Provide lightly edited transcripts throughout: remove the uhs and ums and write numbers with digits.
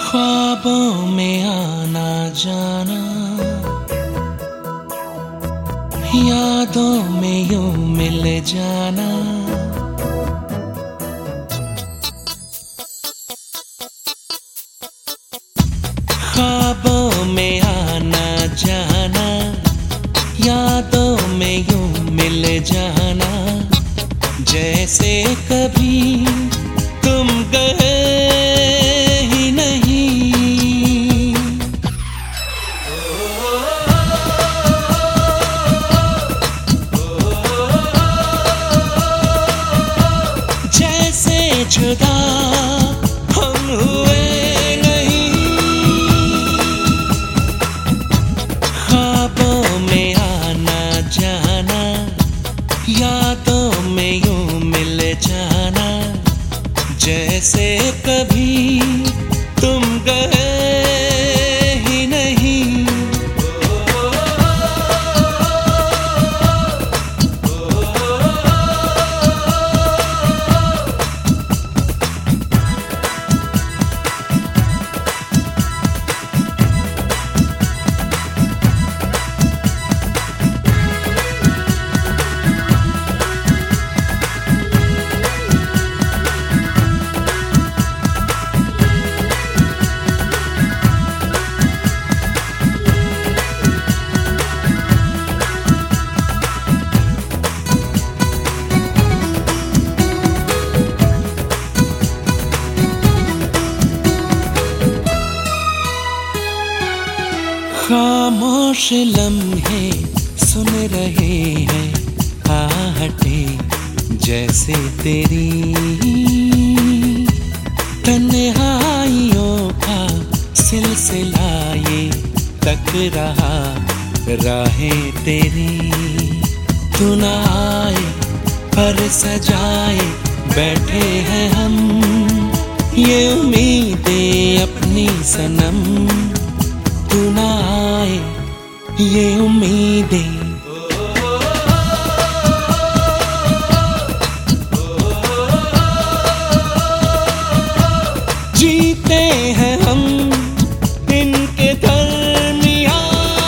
ख्वाबों में आना जाना, यादों में यूं मिल जाना। ख्वाबों में आना जाना, यादों में यूं मिल जाना। जैसे कभी तुम गए ही नहीं। जैसे जुदा हम हुए नहीं। ख्वाबों में आना जाना, यादों में यूं मिल जाना। जैसे कभी तुम गए ही नहीं। खामोश लम्हे सुन रहे हैं आहटें जैसे तेरी। तन्हाइयों का सिलसिला ये तक रहा राहें तेरी। तू न आए पर सजाए बैठे हैं हम, ये उम्मीदें अपनी सनम। तू न आए ये उम्मीदें। जीते हैं हम इनके दरमियां।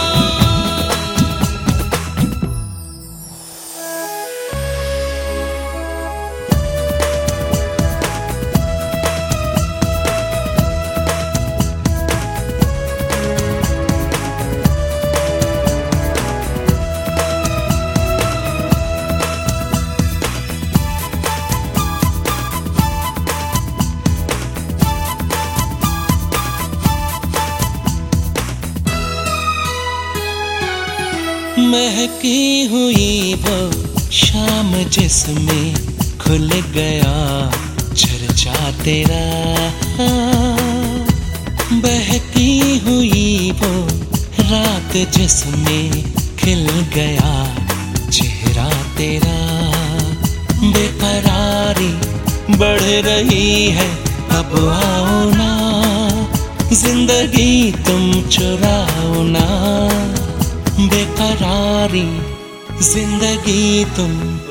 महकी हुई वो शाम जिसमें खुल गया चर्चा तेरा। बहकी हुई वो रात जिसमें खिल गया चेहरा तेरा। बेकरारी बढ़ रही है अब आओ ना, जिंदगी तुम चुराओ ना। बेकरारी जिंदगी तुम